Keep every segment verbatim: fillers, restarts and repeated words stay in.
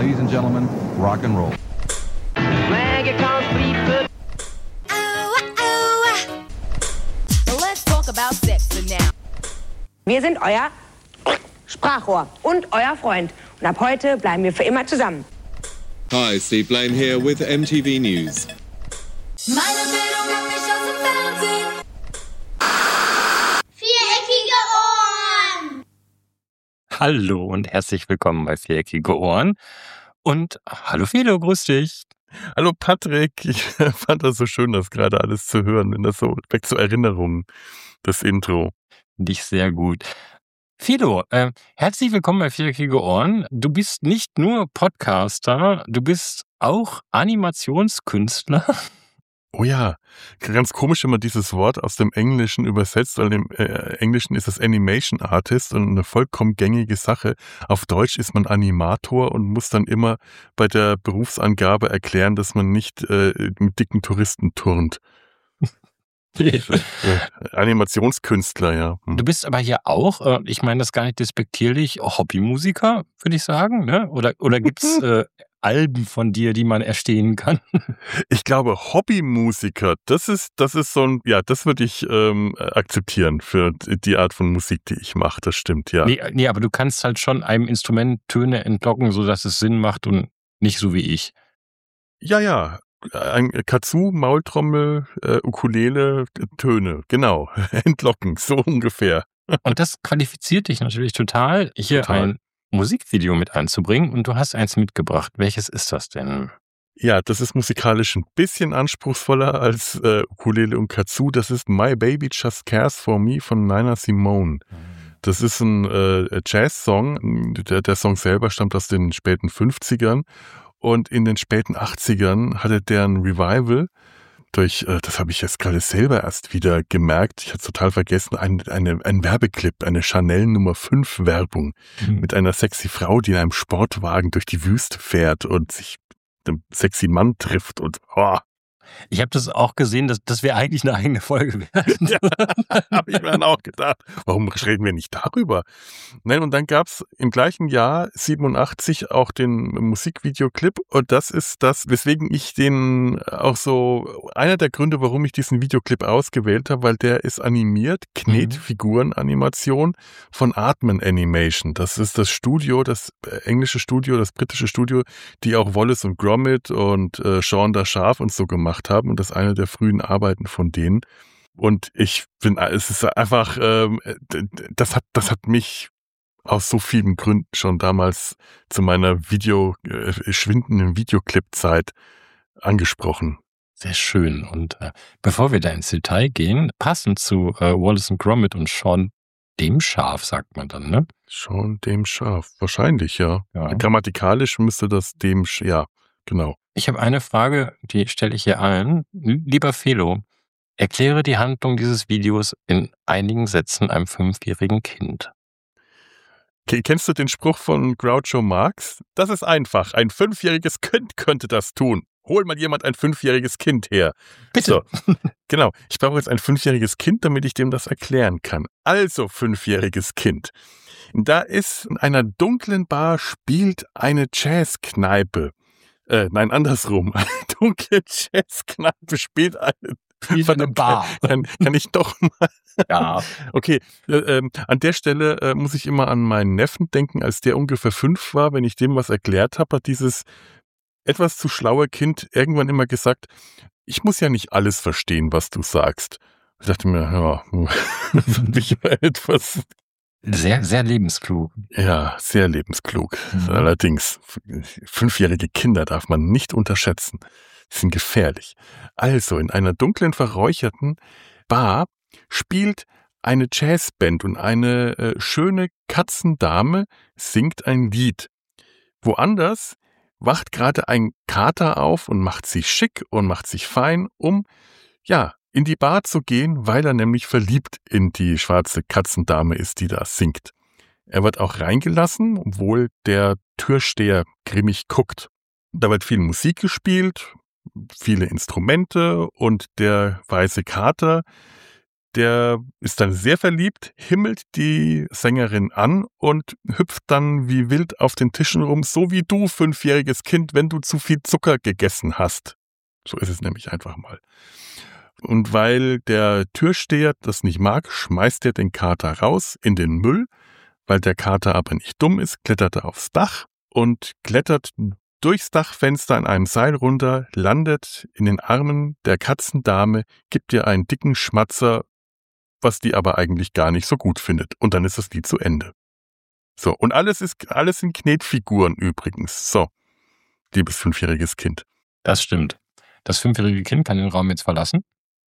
Ladies and gentlemen, rock and roll. Let's talk about sex now. Wir sind euer Sprachrohr und euer Freund. Und ab heute bleiben wir für immer zusammen. Hi, Steve Blaine here with M T V News. Meine Bildung hat mich aus dem Fernsehen. Viereckige Ohren. Hallo und herzlich willkommen bei Viereckige Ohren. Und hallo Felo, grüß dich. Hallo Patrick, ich fand das so schön, das gerade alles zu hören, wenn das so weg zur Erinnerung, das Intro. Dich sehr gut. Felo, äh, herzlich willkommen bei Viereckige Ohren. Du bist nicht nur Podcaster, du bist auch Animationskünstler. Oh ja, ganz komisch, wenn man dieses Wort aus dem Englischen übersetzt, weil im äh, Englischen ist es Animation Artist und eine vollkommen gängige Sache. Auf Deutsch ist man Animator und muss dann immer bei der Berufsangabe erklären, dass man nicht äh, mit dicken Touristen turnt. äh, Animationskünstler, ja. Hm. Du bist aber hier auch, äh, ich meine das gar nicht despektierlich, Hobbymusiker, würde ich sagen, ne? Oder, oder gibt's äh, Alben von dir, die man erstehen kann? Ich glaube, Hobbymusiker, das ist, das ist so ein, ja, das würde ich ähm, akzeptieren für die Art von Musik, die ich mache, das stimmt, ja. Nee, nee, aber du kannst halt schon einem Instrument Töne entlocken, sodass es Sinn macht und nicht so wie ich. Ja, ja, ein Kazoo, Maultrommel, äh, Ukulele, Töne, genau, entlocken, so ungefähr. Und das qualifiziert dich natürlich total, hier Total. ein Musikvideo mit einzubringen und du hast eins mitgebracht. Welches ist das denn? Ja, das ist musikalisch ein bisschen anspruchsvoller als äh, Ukulele und Kazoo. Das ist My Baby Just Cares For Me von Nina Simone. Das ist ein äh, Jazz-Song. Der, der Song selber stammt aus den späten fünfzigern und in den späten achtzigern hatte der ein Revival durch, äh, das habe ich jetzt gerade selber erst wieder gemerkt, ich hatte total vergessen, ein, eine, ein Werbeclip, eine Chanel Nummer fünf Werbung Mhm. mit einer sexy Frau, die in einem Sportwagen durch die Wüste fährt und sich mit einem sexy Mann trifft und oh, Ich habe das auch gesehen, dass das wäre eigentlich eine eigene Folge wert. ja, habe ich mir dann auch gedacht, warum reden wir nicht darüber? Nein, und dann gab's im gleichen Jahr siebenundachtzig auch den Musikvideoclip und das ist das, weswegen ich den auch so, einer der Gründe, warum ich diesen Videoclip ausgewählt habe, weil der ist animiert, Knetfigurenanimation von Aardman Animation. Das ist das Studio, das englische Studio, das britische Studio, die auch Wallace und Gromit und äh, Shaun das Schaf und so gemacht haben und das ist eine der frühen Arbeiten von denen. Und ich bin, es ist einfach, ähm, das hat, das hat mich aus so vielen Gründen schon damals zu meiner Video, äh, schwindenden Videoclip-Zeit angesprochen. Sehr schön. Und äh, bevor wir da ins Detail gehen, passend zu äh, Wallace und Gromit und Shaun dem Schaf, sagt man dann, ne? Schon dem Schaf. Wahrscheinlich, ja. Ja. Grammatikalisch müsste das dem, Sch- ja, genau. Ich habe eine Frage, die stelle ich hier allen. Lieber Felo, erkläre die Handlung dieses Videos in einigen Sätzen einem fünfjährigen Kind. Ke- Kennst du den Spruch von Groucho Marx? Das ist einfach. Ein fünfjähriges Kind könnte das tun. Hol mal jemand ein fünfjähriges Kind her. Bitte. So, genau. Ich brauche jetzt ein fünfjähriges Kind, damit ich dem das erklären kann. Also, fünfjähriges Kind. Da ist in einer dunklen Bar spielt eine Jazzkneipe. Äh, nein, andersrum. Eine dunkle Jazzkneipe spielt eine Spielt eine Bar. Kann, kann ich doch mal. Ja. Okay, äh, ähm, an der Stelle äh, muss ich immer an meinen Neffen denken, als der ungefähr fünf war, wenn ich dem was erklärt habe, hat dieses etwas zu schlaue Kind irgendwann immer gesagt, ich muss ja nicht alles verstehen, was du sagst. Ich dachte mir, ja, das fand ich immer etwas, Sehr, sehr lebensklug. ja, sehr lebensklug. Mhm. Allerdings, fünfjährige Kinder darf man nicht unterschätzen. Sie sind gefährlich. Also, in einer dunklen, verräucherten Bar spielt eine Jazzband und eine äh, schöne Katzendame singt ein Lied. Woanders wacht gerade ein Kater auf und macht sich schick und macht sich fein, um, ja, in die Bar zu gehen, weil er nämlich verliebt in die schwarze Katzendame ist, die da singt. Er wird auch reingelassen, obwohl der Türsteher grimmig guckt. Da wird viel Musik gespielt, viele Instrumente und der weiße Kater der ist dann sehr verliebt, himmelt die Sängerin an und hüpft dann wie wild auf den Tischen rum, so wie du, fünfjähriges Kind, wenn du zu viel Zucker gegessen hast. So ist es nämlich einfach mal. Und weil der Türsteher das nicht mag, schmeißt er den Kater raus in den Müll. Weil der Kater aber nicht dumm ist, klettert er aufs Dach und klettert durchs Dachfenster an einem Seil runter, landet in den Armen der Katzendame, gibt ihr einen dicken Schmatzer, was die aber eigentlich gar nicht so gut findet. Und dann ist das Lied zu Ende. So, und alles ist, alles sind Knetfiguren übrigens. So, liebes fünfjähriges Kind. Das stimmt. Das fünfjährige Kind kann den Raum jetzt verlassen.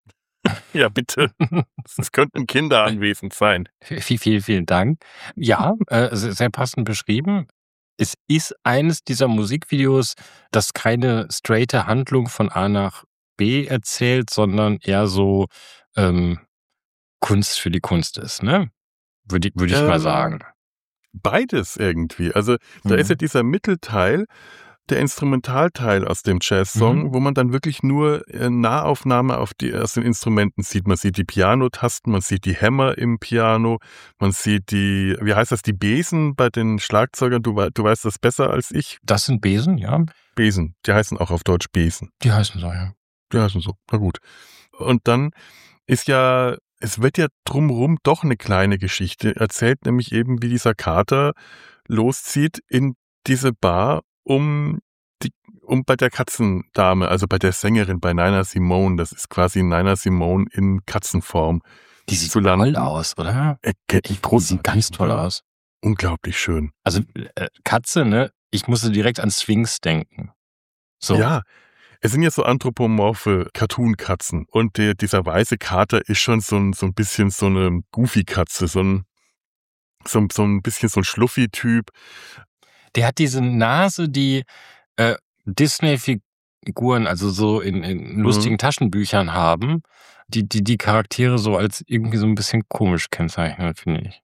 Ja, bitte. Es könnten Kinder anwesend sein. Vielen, vielen, vielen Dank. Ja, äh, sehr, sehr passend beschrieben. Es ist eines dieser Musikvideos, das keine straighte Handlung von A nach B erzählt, sondern eher so ähm, Kunst für die Kunst ist, ne? Würde ich, würde ich Ähm, mal sagen. Beides irgendwie. Also da Mhm. ist ja dieser Mittelteil, der Instrumentalteil aus dem Jazzsong, Mhm. wo man dann wirklich nur äh, Nahaufnahme auf die, aus den Instrumenten sieht. Man sieht die Pianotasten, man sieht die Hämmer im Piano, man sieht die, wie heißt das, die Besen bei den Schlagzeugern. Du, wei- du weißt das besser als ich. Das sind Besen, ja. Besen, die heißen auch auf Deutsch Besen. Die heißen so, ja. Die heißen so, na gut. Und dann ist ja, es wird ja drumherum doch eine kleine Geschichte erzählt, nämlich eben, wie dieser Kater loszieht in diese Bar, um die, um bei der Katzendame, also bei der Sängerin, bei Nina Simone, das ist quasi Nina Simone in Katzenform. Die sieht zu landen. toll aus, oder? Äh, Die sieht ganz toll aus. Unglaublich schön. Also äh, Katze, ne? Ich musste direkt an Sphinx denken. So. Ja, es sind ja so anthropomorphe Cartoon-Katzen und der, dieser weiße Kater ist schon so ein, so ein bisschen so eine Goofy-Katze, so ein, so, so ein bisschen so ein Schluffi-Typ. Der hat diese Nase, die äh, Disney-Figuren, also so in, in lustigen Taschenbüchern haben, die, die die Charaktere so als irgendwie so ein bisschen komisch kennzeichnen, finde ich.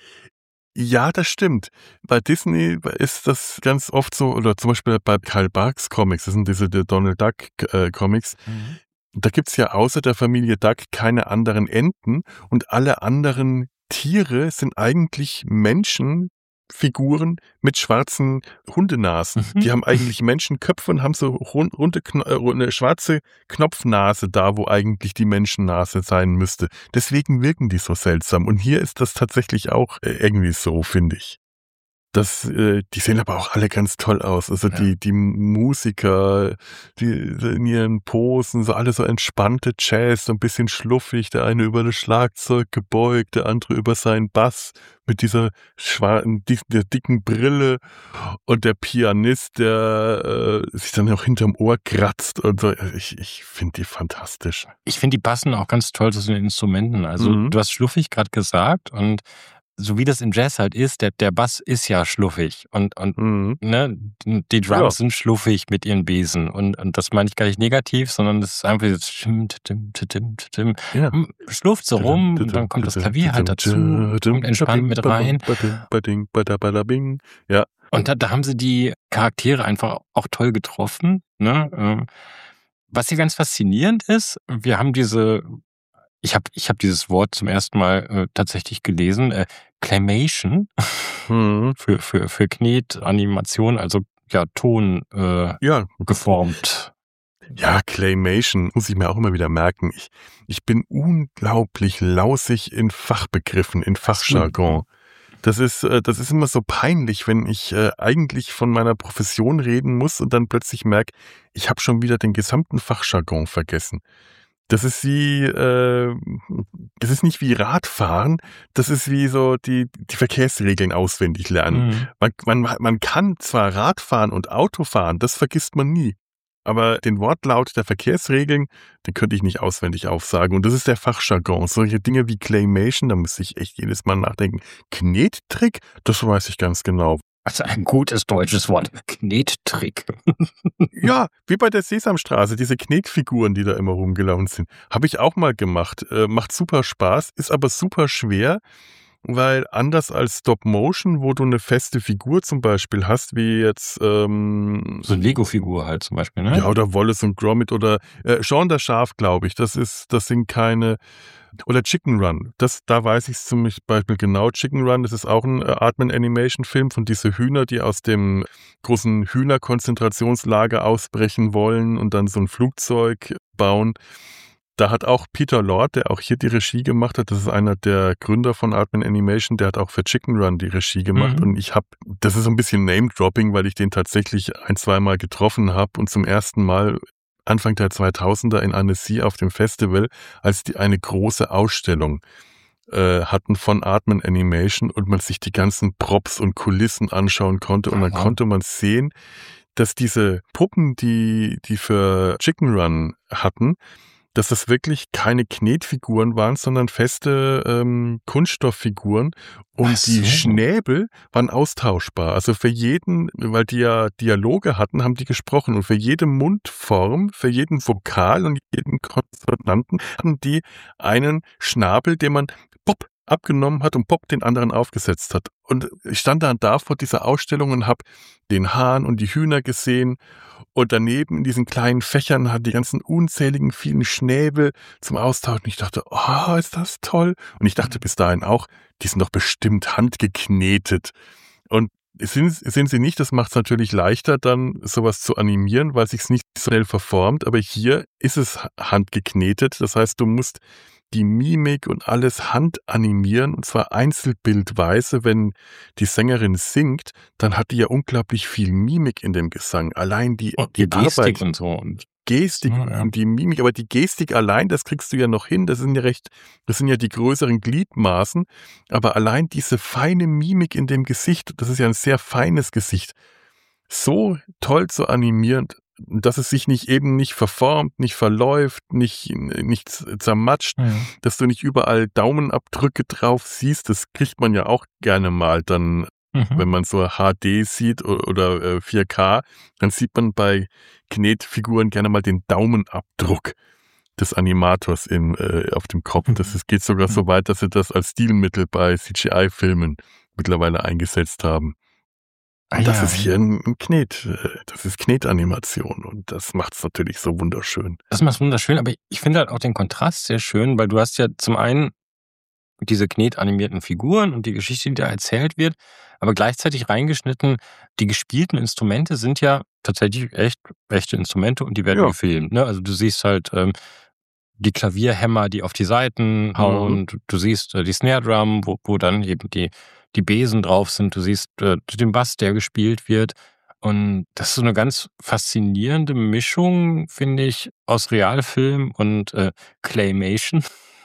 Ja, das stimmt. Bei Disney ist das ganz oft so, oder zum Beispiel bei Karl Barks Comics, das sind diese die Donald Duck äh, Comics, Mhm. da gibt's ja außer der Familie Duck keine anderen Enten und alle anderen Tiere sind eigentlich Menschenfiguren mit schwarzen Hundenasen. Mhm. Die haben eigentlich Menschenköpfe und haben so rund, runde, Kno- äh, eine schwarze Knopfnase da, wo eigentlich die Menschennase sein müsste. Deswegen wirken die so seltsam. Und hier ist das tatsächlich auch äh, irgendwie so, finde ich. Das, äh, die sehen aber auch alle ganz toll aus. Also Ja. die, die Musiker, die in ihren Posen, so alle so entspannte Jazz, so ein bisschen schluffig. Der eine über das Schlagzeug gebeugt, der andere über seinen Bass mit dieser schwarzen, der dicken Brille und der Pianist, der äh, sich dann auch hinterm Ohr kratzt und so. Ich, ich finde die fantastisch. Ich finde, die passen auch ganz toll zu den Instrumenten. Also Mhm. du hast schluffig gerade gesagt und so wie das im Jazz halt ist, der, der Bass ist ja schluffig und, und Mhm. ne, die Drums Ja. sind schluffig mit ihren Besen und, und das meine ich gar nicht negativ, sondern das ist einfach jetzt tim, tim, tim, tim, Ja. schlurft so rum und dann kommt das Klavier halt dazu, kommt entspannt mit rein. Ja. Und da, da haben sie die Charaktere einfach auch toll getroffen. Ne? Ähm, Was hier ganz faszinierend ist, wir haben diese, ich habe ich hab dieses Wort zum ersten Mal äh, tatsächlich gelesen, äh, Claymation Mhm. für, für, für Knetanimation, also ja, Ton äh, Ja, geformt. Ja, Claymation muss ich mir auch immer wieder merken. Ich, ich bin unglaublich lausig in Fachbegriffen, in Fachjargon. Das ist, äh, das ist immer so peinlich, wenn ich äh, eigentlich von meiner Profession reden muss und dann plötzlich merke, ich habe schon wieder den gesamten Fachjargon vergessen. Das ist wie, äh, das ist nicht wie Radfahren, das ist wie so die, die Verkehrsregeln auswendig lernen. Mhm. Man, man, man kann zwar Radfahren und Autofahren, das vergisst man nie. Aber den Wortlaut der Verkehrsregeln, den könnte ich nicht auswendig aufsagen. Und das ist der Fachjargon. Solche Dinge wie Claymation, da muss ich echt jedes Mal nachdenken. Knettrick, das weiß ich ganz genau. Also ein gutes deutsches Wort. Knettrick. Ja, wie bei der Sesamstraße, diese Knetfiguren, die da immer rumgelaufen sind. Habe ich auch mal gemacht. Äh, macht super Spaß, ist aber super schwer, weil anders als Stop-Motion, wo du eine feste Figur zum Beispiel hast, wie jetzt ähm, So eine Lego-Figur halt zum Beispiel, ne? ja, oder Wallace und Gromit oder äh, Shaun der Schaf, glaube ich. Das ist, das sind keine. Oder Chicken Run. Das, da weiß ich zum Beispiel genau. Chicken Run, das ist auch ein äh, Aardman-Animation-Film von diese Hühner, die aus dem großen Hühnerkonzentrationslager ausbrechen wollen und dann so ein Flugzeug bauen. Da hat auch Peter Lord, der auch hier die Regie gemacht hat, das ist einer der Gründer von Aardman Animation, der hat auch für Chicken Run die Regie gemacht. Mhm. Und ich habe, das ist so ein bisschen Name-Dropping, weil ich den tatsächlich ein, zweimal getroffen habe und zum ersten Mal Anfang der zweitausender in Annecy auf dem Festival, als die eine große Ausstellung äh, hatten von Aardman Animation und man sich die ganzen Props und Kulissen anschauen konnte. Und dann Aha. konnte man sehen, dass diese Puppen, die die für Chicken Run hatten, dass das wirklich keine Knetfiguren waren, sondern feste ähm, Kunststofffiguren. Und so. Die Schnäbel waren austauschbar. Also für jeden, weil die ja Dialoge hatten, haben die gesprochen. Und für jede Mundform, für jeden Vokal und jeden Konsonanten hatten die einen Schnabel, den man pop abgenommen hat und pop den anderen aufgesetzt hat. Und ich stand dann da vor dieser Ausstellung und habe den Hahn und die Hühner gesehen. Und daneben in diesen kleinen Fächern hat die ganzen unzähligen vielen Schnäbel zum Austauschen. Ich dachte, oh, ist das toll. Und ich dachte bis dahin auch, die sind doch bestimmt handgeknetet. Und sind, sind sie nicht, das macht es natürlich leichter, dann sowas zu animieren, weil es sich nicht so schnell verformt. Aber hier ist es handgeknetet. Das heißt, du musst die Mimik und alles handanimieren, und zwar einzelbildweise. Wenn die Sängerin singt, dann hat die ja unglaublich viel Mimik in dem Gesang. Allein die, und die, die Gestik Arbeit, und so. Und Gestik ja, ja. und die Mimik, aber die Gestik allein, das kriegst du ja noch hin. Das sind ja recht, das sind ja die größeren Gliedmaßen. Aber allein diese feine Mimik in dem Gesicht, das ist ja ein sehr feines Gesicht, so toll zu animieren, dass es sich nicht eben nicht verformt, nicht verläuft, nicht, nicht zermatscht, ja. dass du nicht überall Daumenabdrücke drauf siehst. Das kriegt man ja auch gerne mal dann, mhm. wenn man so H D sieht oder vier K, dann sieht man bei Knetfiguren gerne mal den Daumenabdruck des Animators in, äh, auf dem Kopf. Das ist, geht sogar mhm. so weit, dass sie das als Stilmittel bei C G I-Filmen mittlerweile eingesetzt haben. Und ah, das ja. ist hier ein Knet, das ist Knetanimation und das macht es natürlich so wunderschön. Das macht es wunderschön, aber ich finde halt auch den Kontrast sehr schön, weil du hast ja zum einen diese knetanimierten Figuren und die Geschichte, die da erzählt wird, aber gleichzeitig reingeschnitten, die gespielten Instrumente sind ja tatsächlich echt echte Instrumente und die werden ja. gefilmt. Ne? Also du siehst halt ähm, die Klavierhämmer, die auf die Saiten hauen, mhm. du, du siehst äh, die Snare Drum, wo, wo dann eben die die Besen drauf sind, du siehst äh, den Bass, der gespielt wird. Und das ist so eine ganz faszinierende Mischung, finde ich, aus Realfilm und äh, Claymation,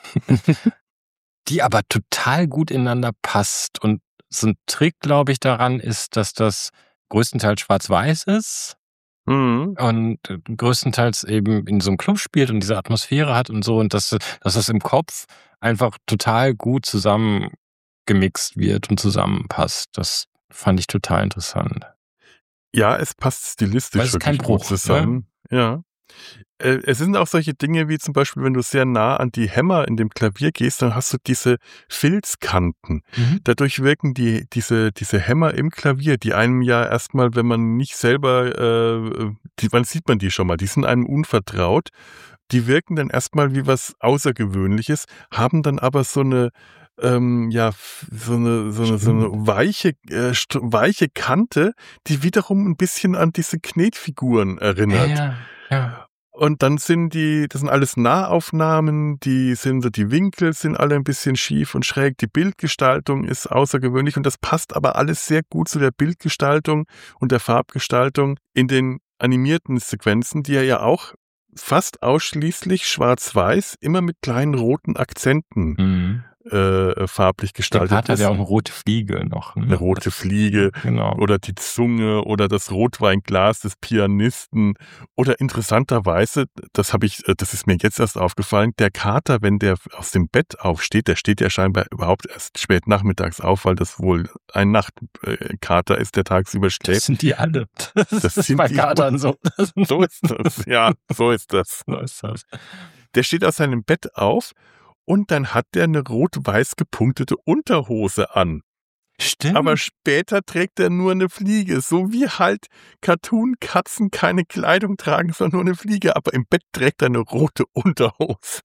die aber total gut ineinander passt. Und so ein Trick, glaube ich, daran ist, dass das größtenteils schwarz-weiß ist mhm. und äh, größtenteils eben in so einem Club spielt und diese Atmosphäre hat und so. Und dass, dass das im Kopf einfach total gut zusammen gemixt wird und zusammenpasst. Das fand ich total interessant. Ja, es passt stilistisch Weil es ist kein Bruch zusammen. Ne? Ja. Äh, es sind auch solche Dinge wie zum Beispiel, wenn du sehr nah an die Hämmer in dem Klavier gehst, dann hast du diese Filzkanten. Mhm. Dadurch wirken die diese diese Hämmer im Klavier, die einem ja erstmal, wenn man nicht selber, äh, die, wann sieht man die schon mal? Die sind einem unvertraut. Die wirken dann erstmal wie was Außergewöhnliches, haben dann aber so eine Ähm, ja, so eine, so eine, so eine weiche, äh, weiche Kante, die wiederum ein bisschen an diese Knetfiguren erinnert. Ja, ja. Und dann sind die, das sind alles Nahaufnahmen, die sind so, die Winkel sind alle ein bisschen schief und schräg, die Bildgestaltung ist außergewöhnlich und das passt aber alles sehr gut zu der Bildgestaltung und der Farbgestaltung in den animierten Sequenzen, die ja auch fast ausschließlich schwarz-weiß, immer mit kleinen roten Akzenten mhm. Äh, farblich gestaltet der Kater ist. Der hat ja auch eine rote Fliege noch. Ne? Eine rote Fliege genau. oder die Zunge oder das Rotweinglas des Pianisten oder interessanterweise, das habe ich, das ist mir jetzt erst aufgefallen, der Kater, wenn der aus dem Bett aufsteht, der steht ja scheinbar überhaupt erst spät nachmittags auf, weil das wohl ein Nachtkater ist, der tagsüber schläft. Das sind die alle. Das, das sind bei die Katern so. So ist das. Ja, so ist das. So ist das. Der steht aus seinem Bett auf. und dann hat der eine rot-weiß gepunktete Unterhose an. Stimmt. Aber später trägt er nur eine Fliege, so wie halt Cartoon-Katzen keine Kleidung tragen, sondern nur eine Fliege, aber im Bett trägt er eine rote Unterhose.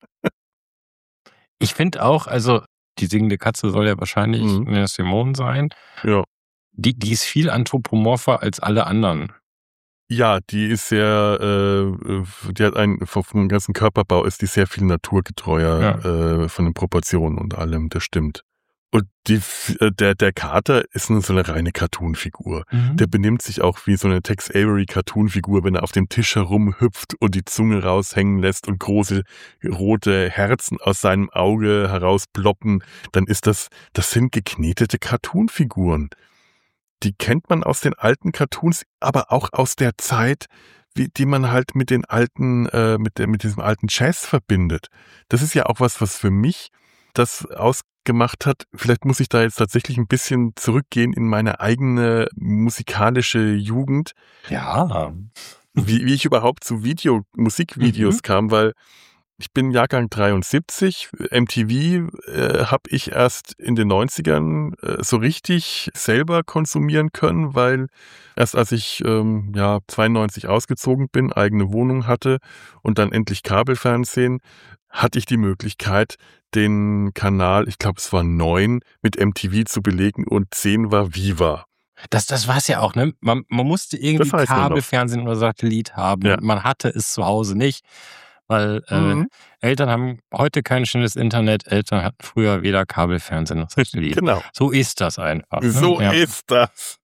Ich finde auch, also die singende Katze soll ja wahrscheinlich Mhm. Nina Simone sein. Ja. Die, die ist viel anthropomorpher als alle anderen. Ja, die ist sehr, äh, die hat einen, vom ganzen Körperbau ist die sehr viel naturgetreuer, Ja. äh, von den Proportionen und allem, das stimmt. Und die, äh, der, der Kater ist nur so eine reine Cartoon-Figur. Mhm. Der benimmt sich auch wie so eine Tex Avery-Cartoon-Figur, wenn er auf dem Tisch herumhüpft und die Zunge raushängen lässt und große rote Herzen aus seinem Auge herausploppen, dann ist das, das sind geknetete Cartoon-Figuren. Die kennt man aus den alten Cartoons, aber auch aus der Zeit, wie, die man halt mit den alten, äh, mit, der, mit diesem alten Jazz verbindet. Das ist ja auch was, was für mich das ausgemacht hat. Vielleicht muss ich da jetzt tatsächlich ein bisschen zurückgehen in meine eigene musikalische Jugend, Ja. wie, wie ich überhaupt zu Video, Musikvideos Mhm. kam, weil ich bin Jahrgang dreiundsiebzig, M T V äh, habe ich erst in den neunzigern äh, so richtig selber konsumieren können, weil erst als ich ähm, ja zweiundneunzig ausgezogen bin, eigene Wohnung hatte und dann endlich Kabelfernsehen, hatte ich die Möglichkeit, den Kanal, ich glaube es war neun, mit M T V zu belegen und zehn war Viva. Das, das war es ja auch, ne? Man, man musste irgendwie Das weiß man noch. Kabelfernsehen oder Satellit haben. Ja. Man hatte es zu Hause nicht, weil äh, Mhm. Eltern haben heute kein schnelles Internet. Eltern hatten früher weder Kabelfernsehen noch Satellit. Genau. So ist das einfach. Ne? So ja. ist das.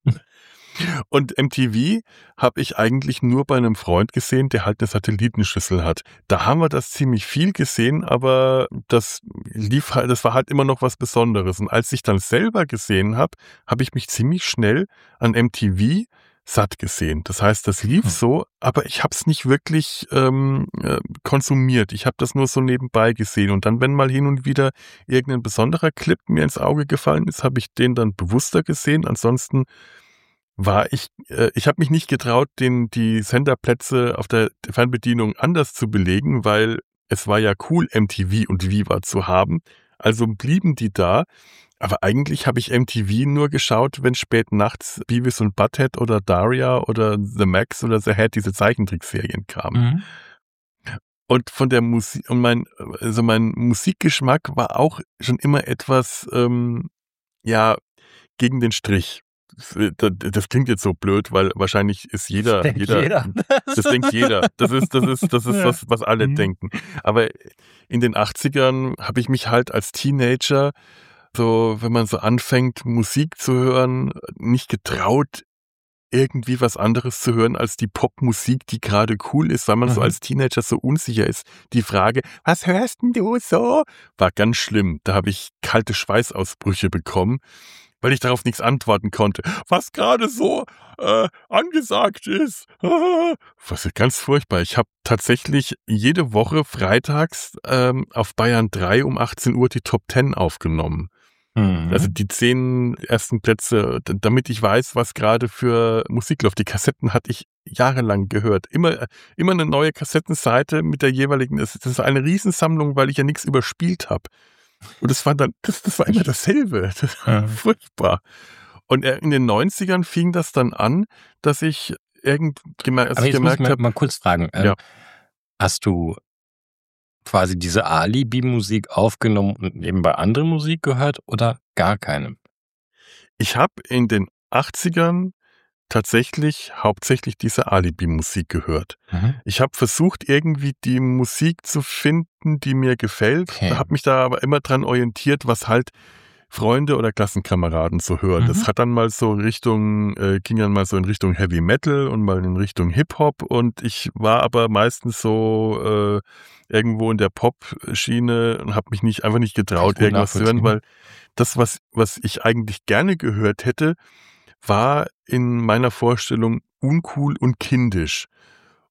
Und M T V habe ich eigentlich nur bei einem Freund gesehen, der halt eine Satellitenschüssel hat. Da haben wir das ziemlich viel gesehen, aber das lief halt, das war halt immer noch was Besonderes. Und als ich dann selber gesehen habe, habe ich mich ziemlich schnell an M T V satt gesehen. Das heißt, das lief Hm. so, aber ich habe es nicht wirklich ähm, äh, konsumiert. Ich habe das nur so nebenbei gesehen. Und dann, wenn mal hin und wieder irgendein besonderer Clip mir ins Auge gefallen ist, habe ich den dann bewusster gesehen. Ansonsten war ich, äh, ich habe mich nicht getraut, den, die Senderplätze auf der Fernbedienung anders zu belegen, weil es war ja cool, M T V und Viva zu haben. Also blieben die da. Aber eigentlich habe ich M T V nur geschaut, wenn spät nachts Beavis und Butthead oder Daria oder The Max oder The Head, diese Zeichentrickserien kamen. Mhm. Und von der Musik, und mein, also mein Musikgeschmack war auch schon immer etwas, ähm, ja, gegen den Strich. Das, das klingt jetzt so blöd, weil wahrscheinlich ist jeder, denkt jeder, jeder. das denkt jeder. Das ist, das ist, das ist Ja. das, was alle Mhm. denken. Aber in den achtzigern habe ich mich halt als Teenager, so, wenn man so anfängt, Musik zu hören, nicht getraut, irgendwie was anderes zu hören als die Popmusik, die gerade cool ist, weil man so Mhm. als Teenager so unsicher ist. Die Frage, was hörst denn du so? War ganz schlimm. Da habe ich kalte Schweißausbrüche bekommen, weil ich darauf nichts antworten konnte. Was gerade so äh, angesagt ist. Was ist ganz furchtbar. Ich habe tatsächlich jede Woche freitags ähm, auf Bayern drei um achtzehn Uhr die Top zehn aufgenommen. Mhm. Also die zehn ersten Plätze, d- damit ich weiß, was gerade für Musik läuft. Die Kassetten hatte ich jahrelang gehört. Immer, immer eine neue Kassettenseite mit der jeweiligen, das, das ist eine Riesensammlung, weil ich ja nichts überspielt habe. Und das war dann, das, das war immer dasselbe. Das war Ja. furchtbar. Und äh, in den neunzigern fing das dann an, dass ich irgend gemerkt, als Aber ich jetzt muss ich gemerkt mal, habe, mal kurz fragen. Ähm, Ja. Hast du quasi diese Alibi-Musik aufgenommen und nebenbei andere Musik gehört oder gar keine? ich habe in den achtzigern tatsächlich hauptsächlich diese Alibi-Musik gehört. Mhm. Ich habe versucht, irgendwie die Musik zu finden, die mir gefällt. Okay. Habe mich da aber immer dran orientiert, was halt Freunde oder Klassenkameraden so hören. Mhm. Das hat dann mal so Richtung, äh, ging dann mal so in Richtung Heavy Metal und mal in Richtung Hip-Hop. Und ich war aber meistens so äh, irgendwo in der Pop-Schiene und habe mich nicht einfach nicht getraut, Kann ich gut irgendwas zu hören, nachvollziehen. weil das, was, was ich eigentlich gerne gehört hätte, war in meiner Vorstellung uncool und kindisch.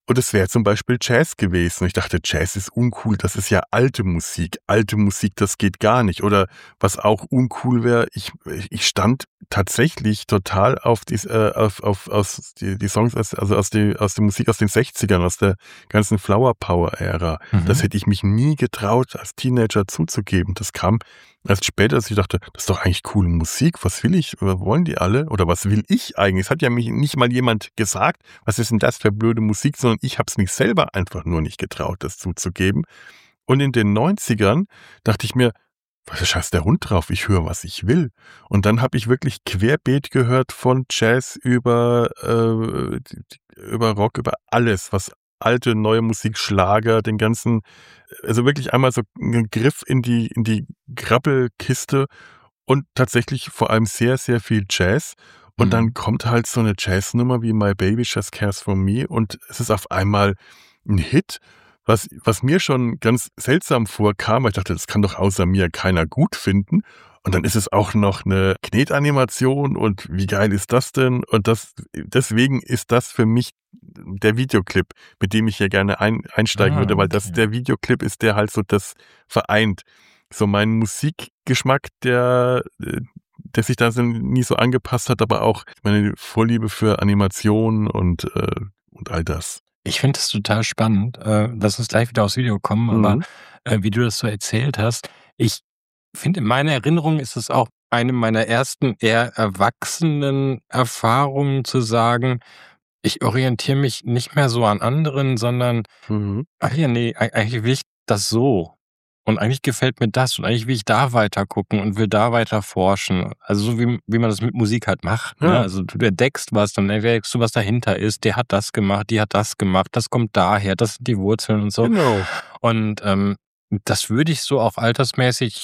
Und es wäre zum Beispiel Jazz gewesen. Ich dachte, Jazz ist uncool, das ist ja alte Musik. Alte Musik, das geht gar nicht. Oder was auch uncool wäre, ich, ich stand tatsächlich total auf die, äh, auf, auf, aus die, die Songs, aus, also aus, die, aus der Musik aus den sechzigern, aus der ganzen Flower Power-Ära. Mhm. Das hätte ich mich nie getraut, als Teenager zuzugeben. Das kam erst später, dass ich dachte, das ist doch eigentlich coole Musik. Was will ich, was wollen die alle? Oder was will ich eigentlich? Es hat ja mich nicht mal jemand gesagt, was ist denn das für blöde Musik, sondern ich habe es mich selber einfach nur nicht getraut, das zuzugeben. Und in den neunzigern dachte ich mir, was scheißt der Hund drauf? Ich höre, was ich will. Und dann habe ich wirklich querbeet gehört von Jazz über, äh, über Rock, über alles, was alte, neue Musik, Schlager, den ganzen, also wirklich einmal so einen Griff in die, in die Grabbelkiste und tatsächlich vor allem sehr, sehr viel Jazz. Und mhm. dann kommt halt so eine Jazznummer wie My Baby Just Cares For Me und es ist auf einmal ein Hit, was, was mir schon ganz seltsam vorkam, weil ich dachte, das kann doch außer mir keiner gut finden. Und dann ist es auch noch eine Knetanimation und wie geil ist das denn? Und das, deswegen ist das für mich der Videoclip, mit dem ich hier gerne ein, einsteigen ah, würde, weil das okay. der Videoclip ist, der halt so das vereint. So mein Musikgeschmack, der, der sich da nie so angepasst hat, aber auch meine Vorliebe für Animation und, äh, und all das. Ich finde das total spannend. Äh, lass uns gleich wieder aufs Video kommen, mhm. aber äh, wie du das so erzählt hast, ich finde, in meiner Erinnerung ist es auch eine meiner ersten eher erwachsenen Erfahrungen zu sagen, ich orientiere mich nicht mehr so an anderen, sondern mhm. ach ja, nee, eigentlich will ich das so. Und eigentlich gefällt mir das und eigentlich will ich da weiter gucken und will da weiter forschen. Also so wie, wie man das mit Musik halt macht. Ja. Ne? Also du entdeckst was, dann entdeckst du, was dahinter ist. Der hat das gemacht, die hat das gemacht, das kommt daher, das sind die Wurzeln und so. Genau. Und ähm, das würde ich so auch altersmäßig,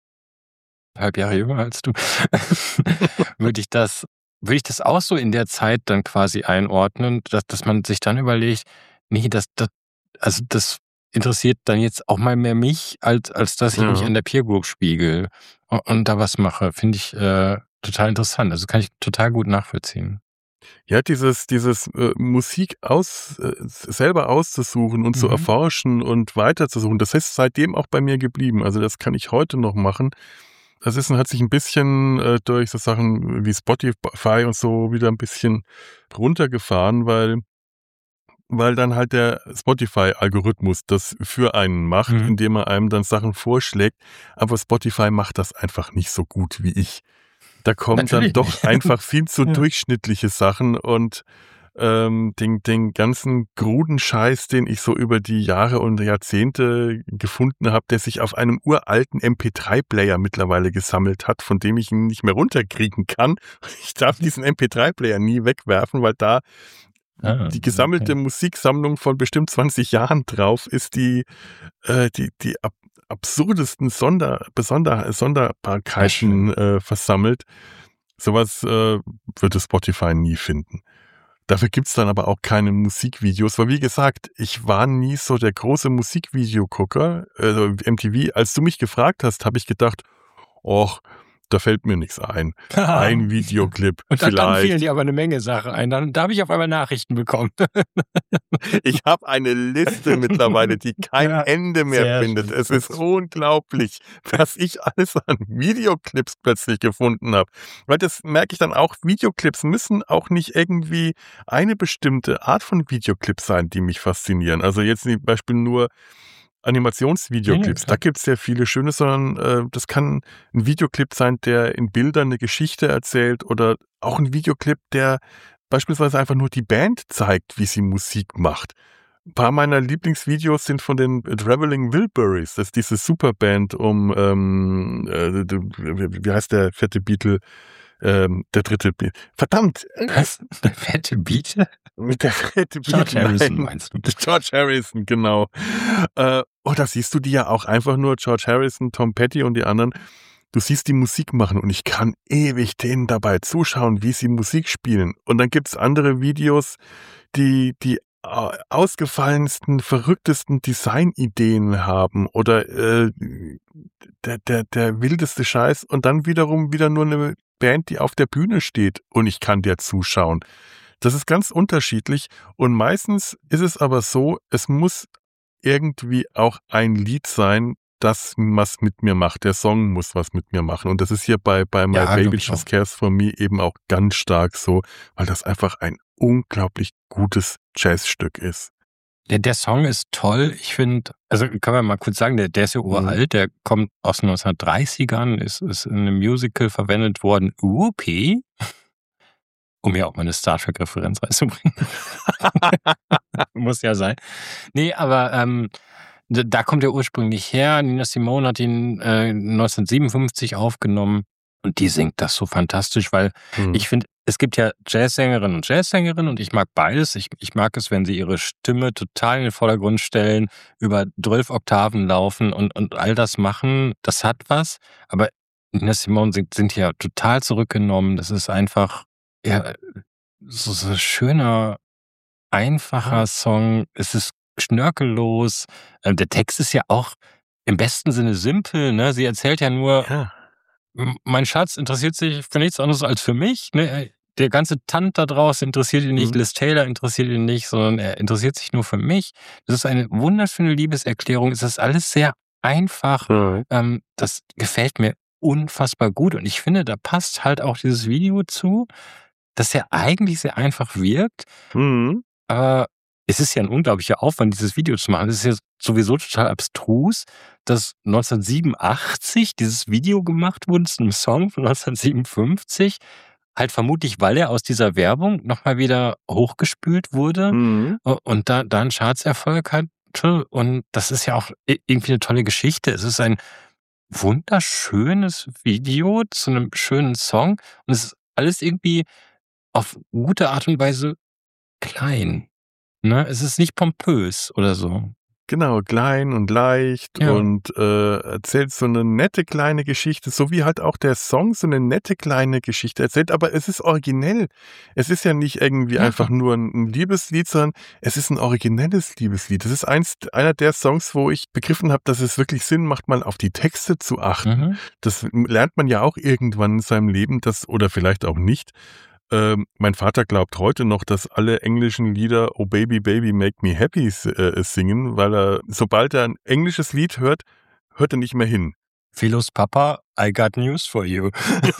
halb Jahre jünger als du, würde ich das, würde ich das auch so in der Zeit dann quasi einordnen, dass, dass man sich dann überlegt, nee, das, das, also das interessiert dann jetzt auch mal mehr mich, als, als dass ich ja. mich an der Peer Group spiegel und, und da was mache. Finde ich äh, total interessant. Also kann ich total gut nachvollziehen. Ja, dieses, dieses äh, Musik aus, äh, selber auszusuchen und mhm. zu erforschen und weiterzusuchen, das ist seitdem auch bei mir geblieben. Also das kann ich heute noch machen. Das ist, hat sich ein bisschen äh, durch so Sachen wie Spotify und so wieder ein bisschen runtergefahren, weil weil dann halt der Spotify-Algorithmus das für einen macht, mhm. indem er einem dann Sachen vorschlägt. Aber Spotify macht das einfach nicht so gut wie ich. Da kommen Natürlich dann doch nicht. einfach viel zu ja. durchschnittliche Sachen und ähm, den, den ganzen kruden Scheiß, den ich so über die Jahre und Jahrzehnte gefunden habe, der sich auf einem uralten M P drei Player mittlerweile gesammelt hat, von dem ich ihn nicht mehr runterkriegen kann. Ich darf diesen M P drei Player nie wegwerfen, weil da Ah, die gesammelte okay. Musiksammlung von bestimmt zwanzig Jahren drauf ist, die äh, die, die ab, absurdesten Sonder, Besonder, Sonderbarkeiten äh, versammelt. Sowas äh, würde Spotify nie finden. Dafür gibt's dann aber auch keine Musikvideos, weil wie gesagt, ich war nie so der große Musikvideogucker, also M T V. Als du mich gefragt hast, habe ich gedacht, och, da fällt mir nichts ein. Ein Videoclip und dann, vielleicht. dann fielen dir aber eine Menge Sachen ein. Dann, da habe ich auf einmal Nachrichten bekommen. Ich habe eine Liste mittlerweile, die kein ja, Ende mehr findet. Schön. Es ist unglaublich, was ich alles an Videoclips plötzlich gefunden habe. Weil das merke ich dann auch, Videoclips müssen auch nicht irgendwie eine bestimmte Art von Videoclip sein, die mich faszinieren. Also jetzt zum Beispiel nur Animationsvideoclips, ja, da gibt es sehr viele schöne, sondern äh, das kann ein Videoclip sein, der in Bildern eine Geschichte erzählt oder auch ein Videoclip, der beispielsweise einfach nur die Band zeigt, wie sie Musik macht. Ein paar meiner Lieblingsvideos sind von den Traveling Wilburys, das ist diese Superband um, ähm, äh, wie heißt der fette Beatle? Ähm, der dritte Beatle. Verdammt! Was? Der fette Beatle? Mit der fette Beatle. George Harrison meinst du? George Harrison, genau. Äh, oh, da siehst du die ja auch einfach nur, George Harrison, Tom Petty und die anderen. Du siehst die Musik machen und ich kann ewig denen dabei zuschauen, wie sie Musik spielen. Und dann gibt's andere Videos, die die ausgefallensten, verrücktesten Designideen haben oder äh, der, der, der wildeste Scheiß und dann wiederum wieder nur eine Band, die auf der Bühne steht und ich kann der zuschauen. Das ist ganz unterschiedlich und meistens ist es aber so, es muss irgendwie auch ein Lied sein, das was mit mir macht. Der Song muss was mit mir machen. Und das ist hier bei, bei My Ja, glaub Baby ich Just auch. Cares For Me eben auch ganz stark so, weil das einfach ein unglaublich gutes Jazzstück ist. Der, der Song ist toll. Ich finde, also kann man mal kurz sagen, der, der ist ja uralt, der kommt aus den neunzehnhundertdreißigern, ist, ist in einem Musical verwendet worden. Whoopi, um hier auch mal eine Star Trek-Referenz reinzubringen. Muss ja sein. Nee, aber ähm, da da kommt er ursprünglich her. Nina Simone hat ihn äh, neunzehnhundertsiebenundfünfzig aufgenommen und die singt das so fantastisch, weil Hm. ich finde, es gibt ja Jazzsängerinnen und Jazzsängerinnen und ich mag beides. Ich, ich mag es, wenn sie ihre Stimme total in den Vordergrund stellen, über zwölf Oktaven laufen und, und all das machen. Das hat was. Aber Nina Simone singt, singt ja total zurückgenommen. Das ist einfach ja, so, so ein schöner, einfacher Ja. Song. Es ist schnörkellos. Ähm, Der Text ist ja auch im besten Sinne simpel. Ne? Sie erzählt ja nur, Ja. M- mein Schatz interessiert sich für nichts anderes als für mich. Ne? Der ganze Tant da draußen interessiert ihn nicht, Mhm. Liz Taylor interessiert ihn nicht, sondern er interessiert sich nur für mich. Das ist eine wunderschöne Liebeserklärung. Es ist alles sehr einfach. Ja. Ähm, das gefällt mir unfassbar gut. Und ich finde, da passt halt auch dieses Video zu, dass er eigentlich sehr einfach wirkt. Mhm. Aber es ist ja ein unglaublicher Aufwand, dieses Video zu machen. Es ist ja sowieso total abstrus, dass neunzehnhundertsiebenundachtzig dieses Video gemacht wurde zu einem Song von neunzehnhundertsiebenundfünfzig. Halt vermutlich, weil er aus dieser Werbung nochmal wieder hochgespült wurde Mhm. und da, da einen Chartserfolg hatte. Und das ist ja auch i- irgendwie eine tolle Geschichte. Es ist ein wunderschönes Video zu einem schönen Song. Und es ist alles irgendwie auf gute Art und Weise klein. Ne? Es ist nicht pompös oder so. Genau, klein und leicht Ja. und äh, erzählt so eine nette kleine Geschichte, so wie halt auch der Song so eine nette kleine Geschichte erzählt, aber es ist originell. Es ist ja nicht irgendwie Ja. einfach nur ein, ein Liebeslied, sondern es ist ein originelles Liebeslied. Das ist eins, einer der Songs, wo ich begriffen habe, dass es wirklich Sinn macht, mal auf die Texte zu achten. Mhm. Das lernt man ja auch irgendwann in seinem Leben, das oder vielleicht auch nicht. Ähm, mein Vater glaubt heute noch, dass alle englischen Lieder Oh Baby, Baby, Make Me Happy äh, singen, weil er, sobald er ein englisches Lied hört, hört er nicht mehr hin. Philos Papa, I got news for you.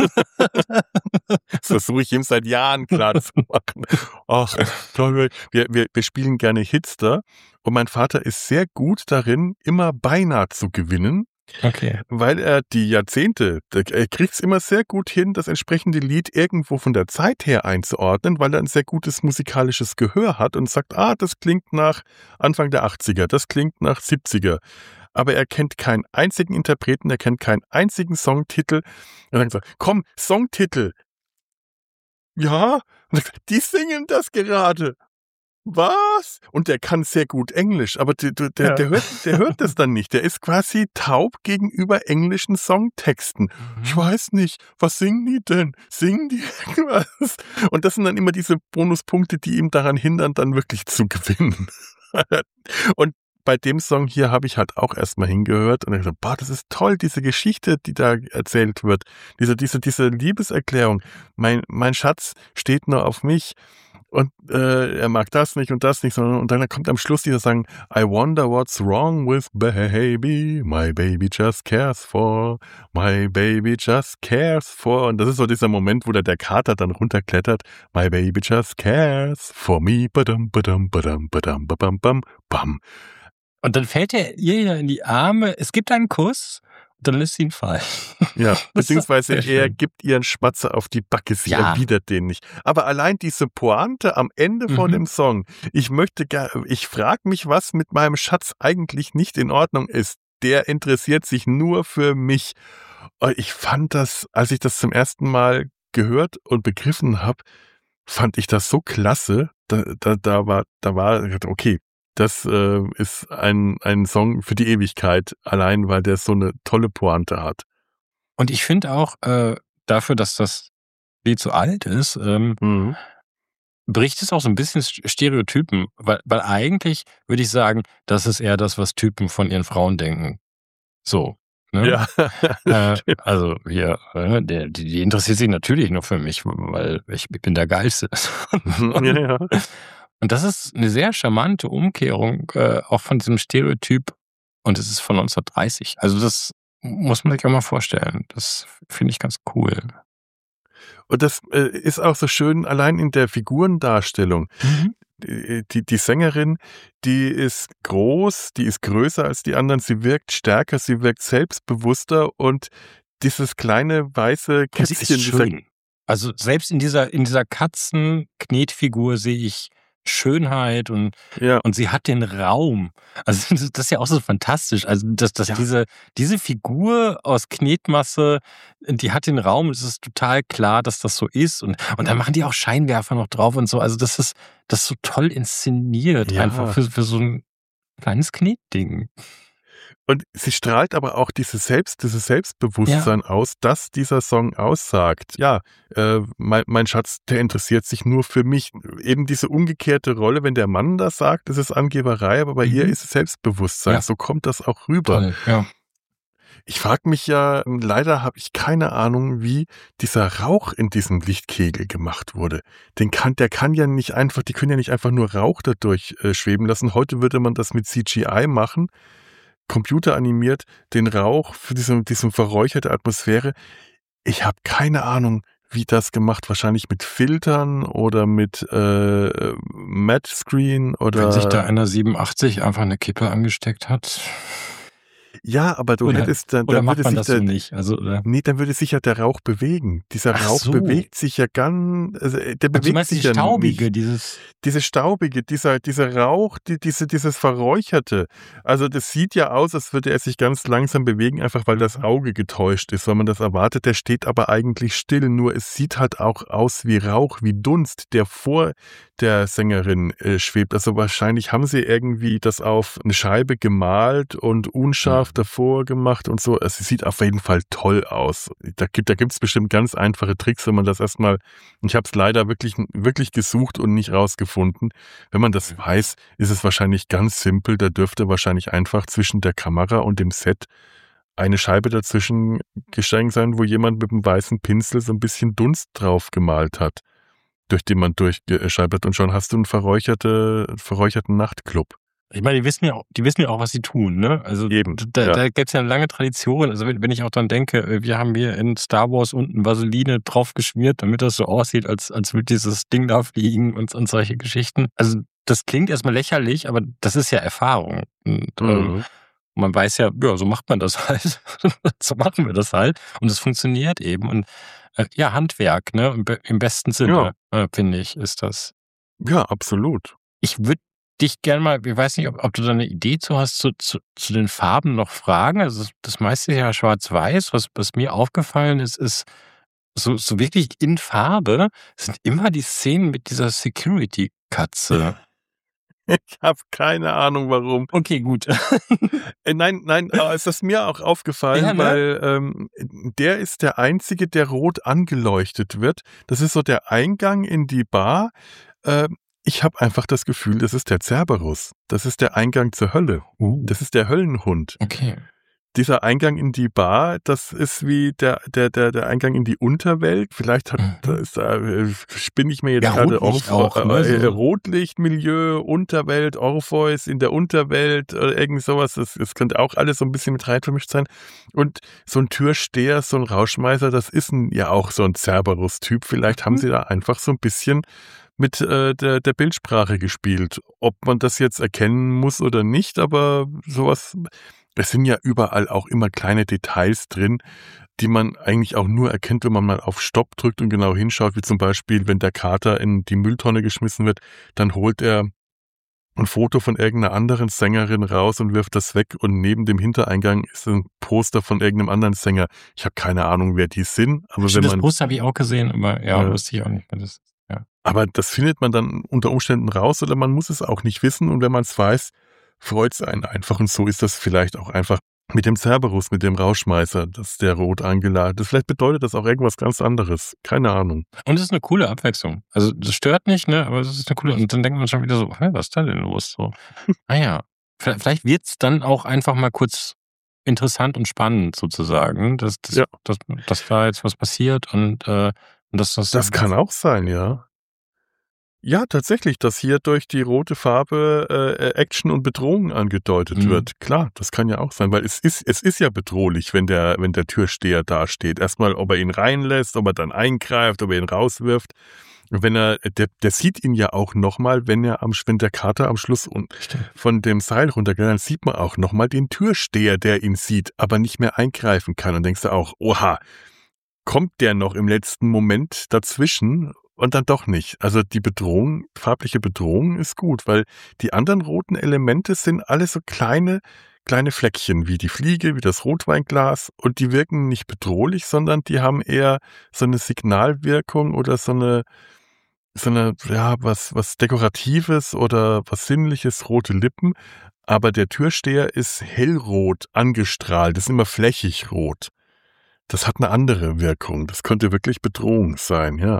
Das versuche ich ihm seit Jahren klar zu machen. Ach, toll, wir, wir, wir spielen gerne Hits da und mein Vater ist sehr gut darin, immer beinahe zu gewinnen. Okay. Weil er die Jahrzehnte, er kriegt es immer sehr gut hin, das entsprechende Lied irgendwo von der Zeit her einzuordnen, weil er ein sehr gutes musikalisches Gehör hat und sagt, ah, das klingt nach Anfang der achtziger, das klingt nach siebziger. Aber er kennt keinen einzigen Interpreten, er kennt keinen einzigen Songtitel. Und dann sagt er, komm, Songtitel. Ja, und sagt, die singen das gerade. Was? Und der kann sehr gut Englisch, aber der, der, Ja. der, hört, der hört das dann nicht. Der ist quasi taub gegenüber englischen Songtexten. Ich weiß nicht, was singen die denn? Singen die irgendwas? Und das sind dann immer diese Bonuspunkte, die ihm daran hindern, dann wirklich zu gewinnen. Und bei dem Song hier habe ich halt auch erstmal hingehört und gesagt, boah, das ist toll, diese Geschichte, die da erzählt wird. Diese, diese, diese Liebeserklärung. Mein, mein Schatz steht nur auf mich. Und äh, er mag das nicht und das nicht, sondern und dann kommt am Schluss dieser Song, I wonder what's wrong with baby, my baby just cares for, my baby just cares for. Und das ist so dieser Moment, wo da der Kater dann runterklettert, my baby just cares for me, badam, badam, badam, badam, badam, bam, bam. Und dann fällt er ihr ja in die Arme, es gibt einen Kuss, und dann lässt sie ihn fallen. Ja, ist beziehungsweise sehr er schön. gibt ihr einen Spatzer auf die Backe, sie Ja. erwidert den nicht. Aber allein diese Pointe am Ende von Mhm. dem Song, ich möchte gar, ich frage mich, was mit meinem Schatz eigentlich nicht in Ordnung ist. Der interessiert sich nur für mich. Und ich fand das, als ich das zum ersten Mal gehört und begriffen habe, fand ich das so klasse. Da, da, da war, da war, okay, das äh, ist ein, ein Song für die Ewigkeit, allein weil der so eine tolle Pointe hat. Und ich finde auch, äh, dafür, dass das Lied so alt ist, ähm, Mhm. bricht es auch so ein bisschen Stereotypen. Weil, weil eigentlich würde ich sagen, das ist eher das, was Typen von ihren Frauen denken. So. Ne? Ja. Äh, also hier, äh, der, die, die interessiert sich natürlich nur für mich, weil ich, ich bin der Geilste. ja, ja. Und das ist eine sehr charmante Umkehrung äh, auch von diesem Stereotyp. Und es ist von neunzehnhundertdreißig. Also das muss man sich auch mal vorstellen. Das finde ich ganz cool. Und das äh, ist auch so schön allein in der Figurendarstellung. Mhm. Die, die, die Sängerin, die ist groß, die ist größer als die anderen, sie wirkt stärker, sie wirkt selbstbewusster und dieses kleine weiße Und sie Kätzchen, ist dieser, schön. Also selbst in dieser, in dieser Katzenknetfigur sehe ich Schönheit und, ja, und sie hat den Raum. Also das ist ja auch so fantastisch. Also dass, dass Ja. diese, diese Figur aus Knetmasse, die hat den Raum. Es ist total klar, dass das so ist. Und, und dann machen die auch Scheinwerfer noch drauf und so. Also das ist, das ist so toll inszeniert. Ja. Einfach für, für so ein kleines Knetding. und sie strahlt aber auch dieses Selbst, dieses Selbstbewusstsein aus, dass dieser Song aussagt, ja, äh, mein, mein Schatz, der interessiert sich nur für mich. Eben diese umgekehrte Rolle, wenn der Mann das sagt, ist es Angeberei, aber bei Mhm. ihr ist es Selbstbewusstsein. Ja. So kommt das auch rüber. Toll, ja. Ich frage mich ja, leider habe ich keine Ahnung, wie dieser Rauch in diesem Lichtkegel gemacht wurde. Den kann, der kann ja nicht einfach, die können ja nicht einfach nur Rauch dadurch äh, schweben lassen. Heute würde man das mit C G I machen, computeranimiert, den Rauch für diese, diese verräucherte Atmosphäre. Ich habe keine Ahnung, wie das gemacht. Wahrscheinlich mit Filtern oder mit äh, Matte Screen oder. Wenn sich da einer siebenundachtzig einfach eine Kippe angesteckt hat. Ja, aber du Oder- hättest dann, Oder dann macht würde man sich das der, so nicht? Also, oder? Nee, dann würde sich ja der Rauch bewegen. Dieser Ach Rauch so. bewegt sich ja ganz, also äh, der Ach, du bewegt meinst sich die ja staubige, nicht. dieses. Diese staubige, dieser, dieser Rauch, die, diese, dieses Verräucherte. Also das sieht ja aus, als würde er sich ganz langsam bewegen, einfach weil das Auge getäuscht ist, weil man das erwartet. Der steht aber eigentlich still, nur es sieht halt auch aus wie Rauch, wie Dunst, der vor der Sängerin äh, schwebt. Also wahrscheinlich haben sie irgendwie das auf eine Scheibe gemalt und unscharf Mhm. davor gemacht und so. Es sieht auf jeden Fall toll aus. Da gibt da gibt's bestimmt ganz einfache Tricks, wenn man das erstmal, ich habe es leider wirklich, wirklich gesucht und nicht rausgefunden. Wenn man das weiß, ist es wahrscheinlich ganz simpel. Da dürfte wahrscheinlich einfach zwischen der Kamera und dem Set eine Scheibe dazwischen gestanden sein, wo jemand mit einem weißen Pinsel so ein bisschen Dunst drauf gemalt hat, durch den man durchgescheibt hat. Und schon hast du einen verräucherte, verräucherten Nachtclub. Ich meine, die wissen ja auch, die wissen ja auch, was sie tun, ne? Also Eben, da, ja. da gibt es ja eine lange Tradition. Also wenn, wenn ich auch dann denke, wir haben hier in Star Wars unten Vaseline drauf geschmiert, damit das so aussieht, als, als würde dieses Ding da fliegen und, und solche Geschichten. Also das klingt erstmal lächerlich, aber das ist ja Erfahrung. Und, ähm, Mhm. man weiß ja, ja, so macht man das halt. So machen wir das halt. Und es funktioniert eben. Und äh, ja, Handwerk, ne? Im, be- im besten Sinne, äh, finde ich, ist das. Ja, absolut. Ich würde dich gerne mal, ich weiß nicht, ob, ob du da eine Idee zu hast, zu, zu, zu den Farben noch fragen. Also das, das meiste ist ja schwarz-weiß. Was, was mir aufgefallen ist, ist so, so wirklich in Farbe sind immer die Szenen mit dieser Security-Katze. Ich habe keine Ahnung, warum. Okay, gut. Äh, nein, nein, aber es ist mir auch aufgefallen, Ja, ne? weil ähm, der ist der Einzige, der rot angeleuchtet wird. Das ist so der Eingang in die Bar. Ähm, ich habe einfach das Gefühl, das ist der Cerberus. Das ist der Eingang zur Hölle. Uh, Das ist der Höllenhund. okay. Dieser Eingang in die Bar, das ist wie der, der, der, der Eingang in die Unterwelt. Vielleicht hat, Mhm. da ist, äh, spinne ich mir jetzt Ja, gerade Rotlicht Orphe- auch, ne? äh, So- Rotlichtmilieu, Unterwelt, Orpheus in der Unterwelt oder irgendwie sowas. Das, das könnte auch alles so ein bisschen mit rein vermischt sein. Und so ein Türsteher, so ein Rauschmeißer, das ist ein, ja auch so ein Cerberus-Typ. Vielleicht haben Mhm. sie da einfach so ein bisschen mit äh, der, der Bildsprache gespielt. Ob man das jetzt erkennen muss oder nicht, aber sowas. Es sind ja überall auch immer kleine Details drin, die man eigentlich auch nur erkennt, wenn man mal auf Stopp drückt und genau hinschaut, wie zum Beispiel, wenn der Kater in die Mülltonne geschmissen wird, dann holt er ein Foto von irgendeiner anderen Sängerin raus und wirft das weg und neben dem Hintereingang ist ein Poster von irgendeinem anderen Sänger. Ich habe keine Ahnung, wer die sind, aber Stimmt, wenn das man, Poster habe ich auch gesehen, aber ja, Ja. wusste ich auch nicht, wer das ist. Ja. aber das findet man dann unter Umständen raus oder man muss es auch nicht wissen und wenn man es weiß, freut es einen einfach und so ist das vielleicht auch einfach mit dem Cerberus, mit dem Rauschmeißer, dass der rot angeladen ist. Vielleicht bedeutet das auch irgendwas ganz anderes. Keine Ahnung. Und es ist eine coole Abwechslung. Also das stört nicht, ne? Aber es ist eine coole. Und dann denkt man schon wieder so, hä, was ist da denn los? So, naja, vielleicht wird es dann auch einfach mal kurz interessant und spannend sozusagen, dass, dass, Ja. dass, dass da jetzt was passiert und, äh, und dass das. Das kann auch sein, ja. Ja, tatsächlich, dass hier durch die rote Farbe äh, Action und Bedrohung angedeutet Mhm. wird. Klar, das kann ja auch sein, weil es ist, es ist ja bedrohlich, wenn der, wenn der Türsteher da steht. Erstmal, ob er ihn reinlässt, ob er dann eingreift, ob er ihn rauswirft. Und wenn er, der, der sieht ihn ja auch nochmal, wenn er am, wenn der Kater am Schluss und von dem Seil runtergeht, dann sieht man auch nochmal den Türsteher, der ihn sieht, aber nicht mehr eingreifen kann. Und denkst du auch, oha, kommt der noch im letzten Moment dazwischen? Und dann doch nicht. Also die Bedrohung, farbliche Bedrohung ist gut, weil die anderen roten Elemente sind alle so kleine, kleine Fleckchen, wie die Fliege, wie das Rotweinglas. Und die wirken nicht bedrohlich, sondern die haben eher so eine Signalwirkung oder so eine, so eine, ja, was, was Dekoratives oder was Sinnliches, rote Lippen. Aber der Türsteher ist hellrot angestrahlt, ist immer flächig rot. Das hat eine andere Wirkung. Das könnte wirklich Bedrohung sein, ja.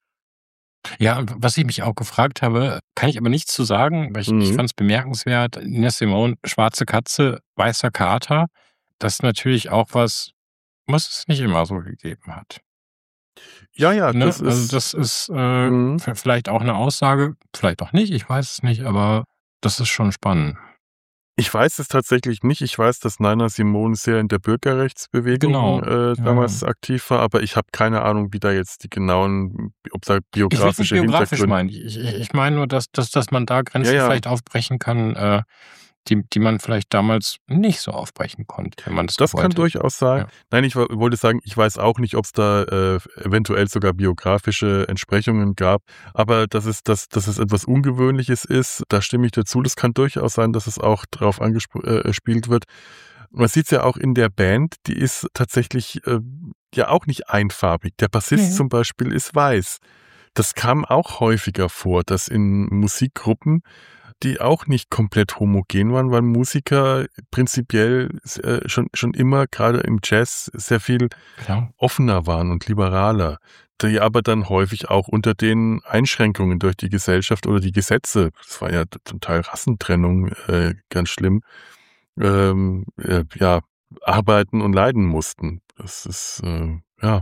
Ja, und was ich mich auch gefragt habe, kann ich aber nichts zu sagen, weil ich, Mhm. ich fand es bemerkenswert. Nina Simone, schwarze Katze, weißer Kater. Das ist natürlich auch was, was es nicht immer so gegeben hat. Ja, ja, Ne? das Also ist. das ist äh, Mhm. v- vielleicht auch eine Aussage, vielleicht auch nicht, ich weiß es nicht, aber das ist schon spannend. Ich weiß es tatsächlich nicht. Ich weiß, dass Nina Simone sehr in der Bürgerrechtsbewegung Genau. äh, Ja. damals aktiv war, aber ich habe keine Ahnung, wie da jetzt die genauen, ob da Ich will nicht biografische biografisch Hintergründe. meinen. Ich, ich, ich meine nur, dass, dass, dass man da Grenzen Ja, ja. vielleicht aufbrechen kann, äh, die, die man vielleicht damals nicht so aufbrechen konnte, wenn man das Das kann wollte. durchaus sein. Ja. Nein, ich wo- wollte sagen, ich weiß auch nicht, ob es da äh, eventuell sogar biografische Entsprechungen gab, aber dass es, dass, dass es etwas Ungewöhnliches ist, da stimme ich dazu. Das kann durchaus sein, dass es auch drauf angespielt wird. Man sieht es ja auch in der Band, die ist tatsächlich äh, ja auch nicht einfarbig. Der Bassist Nee. zum Beispiel ist weiß. Das kam auch häufiger vor, dass in Musikgruppen, die auch nicht komplett homogen waren, weil Musiker prinzipiell äh, schon, schon immer, gerade im Jazz, sehr viel Klar. offener waren und liberaler, die aber dann häufig auch unter den Einschränkungen durch die Gesellschaft oder die Gesetze, das war ja zum Teil Rassentrennung, äh, ganz schlimm, ähm, äh, ja, arbeiten und leiden mussten. Das ist, äh, ja.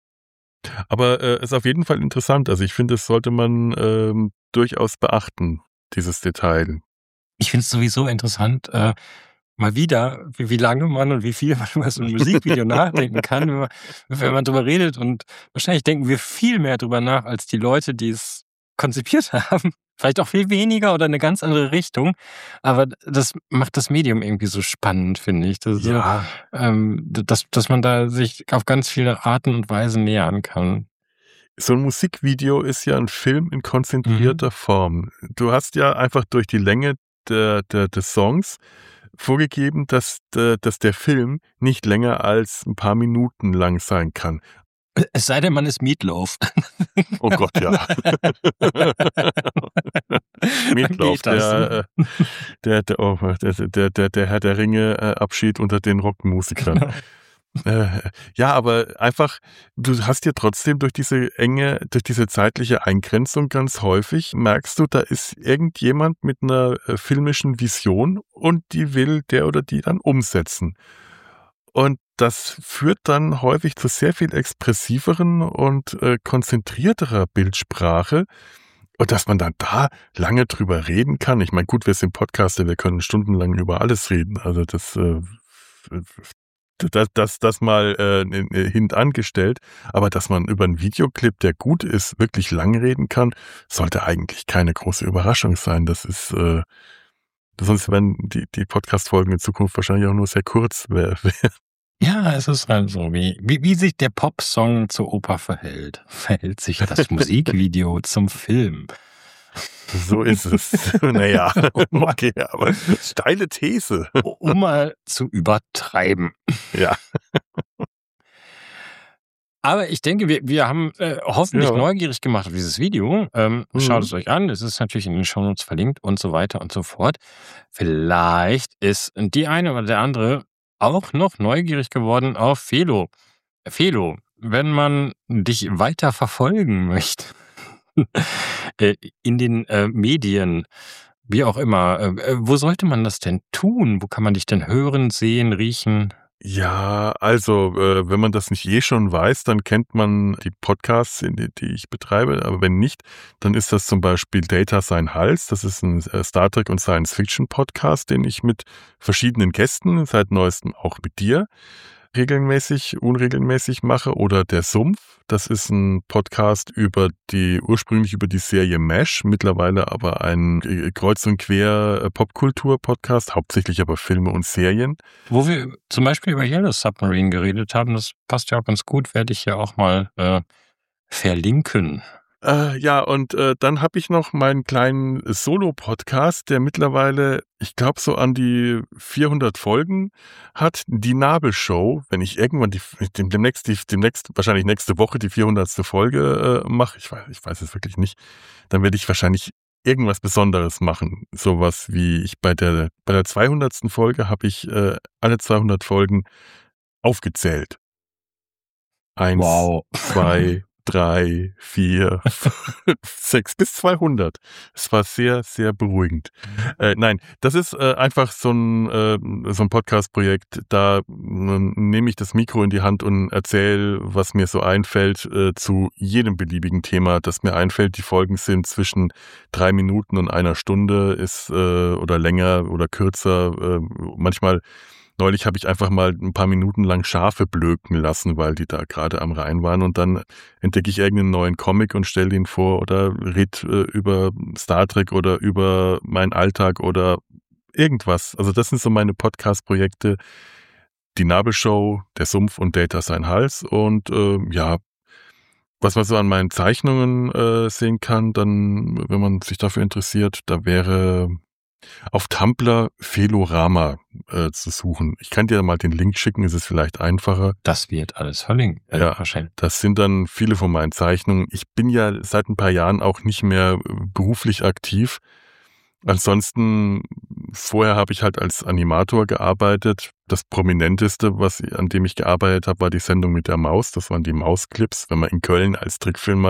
Aber äh, ist auf jeden Fall interessant. Also ich finde, das sollte man ähm, durchaus beachten, dieses Detail. Ich finde es sowieso interessant, äh, mal wieder, wie, wie lange man und wie viel man über so ein Musikvideo nachdenken kann, wenn man, wenn man drüber redet. Und wahrscheinlich denken wir viel mehr drüber nach, als die Leute, die es konzipiert haben. Vielleicht auch viel weniger oder eine ganz andere Richtung. Aber das macht das Medium irgendwie so spannend, finde ich. Das, so, ähm, dass, dass man da sich auf ganz viele Arten und Weisen nähern kann. So ein Musikvideo ist ja ein Film in konzentrierter Mhm. Form. Du hast ja einfach durch die Länge der, der, des Songs vorgegeben, dass der, dass der Film nicht länger als ein paar Minuten lang sein kann. Es sei denn, man ist Meatloaf. Oh Gott, ja. Meatloaf, geht das, der, äh, der, der, oh, der, der, der, der Herr der Ringe äh, Abschied unter den Rockmusikern. Äh, ja, aber einfach, du hast ja trotzdem durch diese enge, durch diese zeitliche Eingrenzung ganz häufig, merkst du, da ist irgendjemand mit einer äh, filmischen Vision und die will der oder die dann umsetzen. Und das führt dann häufig zu sehr viel expressiveren und äh, konzentrierterer Bildsprache. Und dass man dann da lange drüber reden kann. Ich meine, gut, wir sind Podcaster, wir können stundenlang über alles reden. Also das, äh, das, das, das mal äh, hintangestellt. Aber dass man über einen Videoclip, der gut ist, wirklich lang reden kann, sollte eigentlich keine große Überraschung sein. Das ist, äh, sonst werden die, die Podcast-Folgen in Zukunft wahrscheinlich auch nur sehr kurz werden. Ja, es ist halt so, wie, wie, wie sich der Popsong zur Oper verhält, verhält sich das Musikvideo zum Film. So ist es. Naja, okay, aber steile These. Um mal zu übertreiben. Ja. Aber ich denke, wir, wir haben äh, hoffentlich Ja. neugierig gemacht auf dieses Video. Ähm, Mhm. Schaut es euch an. Es ist natürlich in den Shownotes verlinkt und so weiter und so fort. Vielleicht ist die eine oder der andere auch noch neugierig geworden auf Felo. Felo, wenn man dich weiter verfolgen möchte äh, in den äh, Medien, wie auch immer. Äh, wo sollte man das denn tun? Wo kann man dich denn hören, sehen, riechen? Ja, also äh, wenn man das nicht eh schon weiß, dann kennt man die Podcasts, die, die ich betreibe. Aber wenn nicht, dann ist das zum Beispiel Data Sein Hals. Das ist ein äh, Star Trek und Science Fiction Podcast, den ich mit verschiedenen Gästen, seit neuestem auch mit dir, regelmäßig, unregelmäßig mache. Oder Der Sumpf, das ist ein Podcast über die, ursprünglich über die Serie MASH, mittlerweile aber ein Kreuz- und Quer Popkultur-Podcast, hauptsächlich aber Filme und Serien. Wo wir zum Beispiel über Yellow Submarine geredet haben, das passt ja auch ganz gut, werde ich ja auch mal äh, verlinken. Äh, ja, und äh, dann habe ich noch meinen kleinen Solo-Podcast, der mittlerweile, ich glaube, so an die vierhundert Folgen hat. Die Nabelshow, wenn ich irgendwann die, demnächst, die, demnächst wahrscheinlich nächste Woche die vierhundertste Folge äh, mache, ich weiß, ich weiß es wirklich nicht, dann werde ich wahrscheinlich irgendwas Besonderes machen. Sowas wie ich bei der, bei der zweihundertsten Folge habe ich äh, alle zweihundert Folgen aufgezählt. Eins, Wow. zwei, drei, vier, fünf, sechs bis zweihundert. Es war sehr, sehr beruhigend. Äh, nein, das ist äh, einfach so ein, äh, so ein Podcast-Projekt. Da äh, nehme ich das Mikro in die Hand und erzähle, was mir so einfällt, äh, zu jedem beliebigen Thema, das mir einfällt. Die Folgen sind zwischen drei Minuten und einer Stunde, ist äh, oder länger oder kürzer. Äh, manchmal Neulich habe ich einfach mal ein paar Minuten lang Schafe blöken lassen, weil die da gerade am Rhein waren, und dann entdecke ich irgendeinen neuen Comic und stelle ihn vor oder red äh, über Star Trek oder über meinen Alltag oder irgendwas. Also das sind so meine Podcast-Projekte. Die Nabelshow, Der Sumpf und Data Sein Hals. Und äh, ja, was man so an meinen Zeichnungen äh, sehen kann, dann, wenn man sich dafür interessiert, da wäre auf Tumblr Felorama äh, zu suchen. Ich kann dir mal den Link schicken, ist es vielleicht einfacher. Das wird alles verlinkt. Äh, Ja, wahrscheinlich. das sind dann viele von meinen Zeichnungen. Ich bin ja seit ein paar Jahren auch nicht mehr beruflich aktiv. Ansonsten, vorher habe ich halt als Animator gearbeitet. Das Prominenteste, was an dem ich gearbeitet habe, war die Sendung mit der Maus. Das waren die Mausclips. Wenn man in Köln als Trickfilmer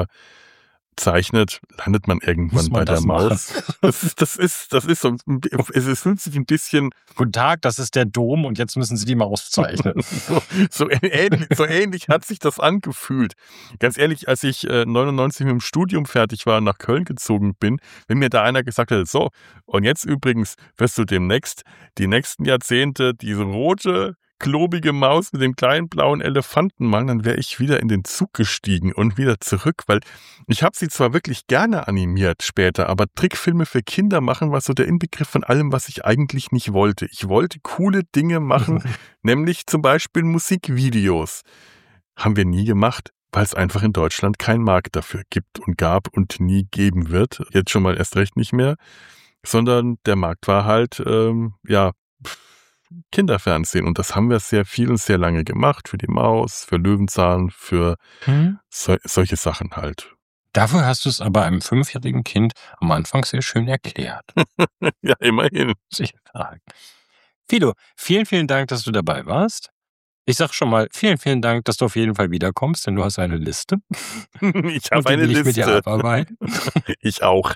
zeichnet, landet man irgendwann Muss man bei der das Maus. Das ist, das ist, das ist so, es ist- fühlt sich ein bisschen Guten Tag, das ist der Dom und jetzt müssen Sie die Maus zeichnen. so, so, ähnlich, so ähnlich hat sich das angefühlt. Ganz ehrlich, als ich äh, neunundneunzig mit dem Studium fertig war und nach Köln gezogen bin, wenn mir da einer gesagt hätte, so, und jetzt übrigens wirst du demnächst die nächsten Jahrzehnte diese rote, klobige Maus mit dem kleinen blauen Elefanten malen, dann wäre ich wieder in den Zug gestiegen und wieder zurück, weil ich habe sie zwar wirklich gerne animiert später, aber Trickfilme für Kinder machen war so der Inbegriff von allem, was ich eigentlich nicht wollte. Ich wollte coole Dinge machen, nämlich zum Beispiel Musikvideos. Haben wir nie gemacht, weil es einfach in Deutschland keinen Markt dafür gibt und gab und nie geben wird. Jetzt schon mal erst recht nicht mehr. Sondern der Markt war halt, ähm, ja, pff, Kinderfernsehen. Und das haben wir sehr viel und sehr lange gemacht. Für die Maus, für Löwenzahn, für Hm? so, solche Sachen halt. Dafür hast du es aber einem fünfjährigen Kind am Anfang sehr schön erklärt. Ja, immerhin. Muss ich sagen. Fido, vielen, vielen Dank, dass du dabei warst. Ich sag schon mal, vielen, vielen Dank, dass du auf jeden Fall wiederkommst, denn du hast eine Liste. Ich Und habe die eine will ich mit dir Liste. abarbeiten. Ich auch.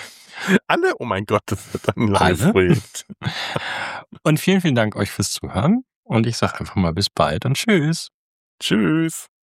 Alle? Oh mein Gott, das wird ein langes Alle? Projekt. Und vielen, vielen Dank euch fürs Zuhören. Und ich sag einfach mal bis bald und tschüss. Tschüss.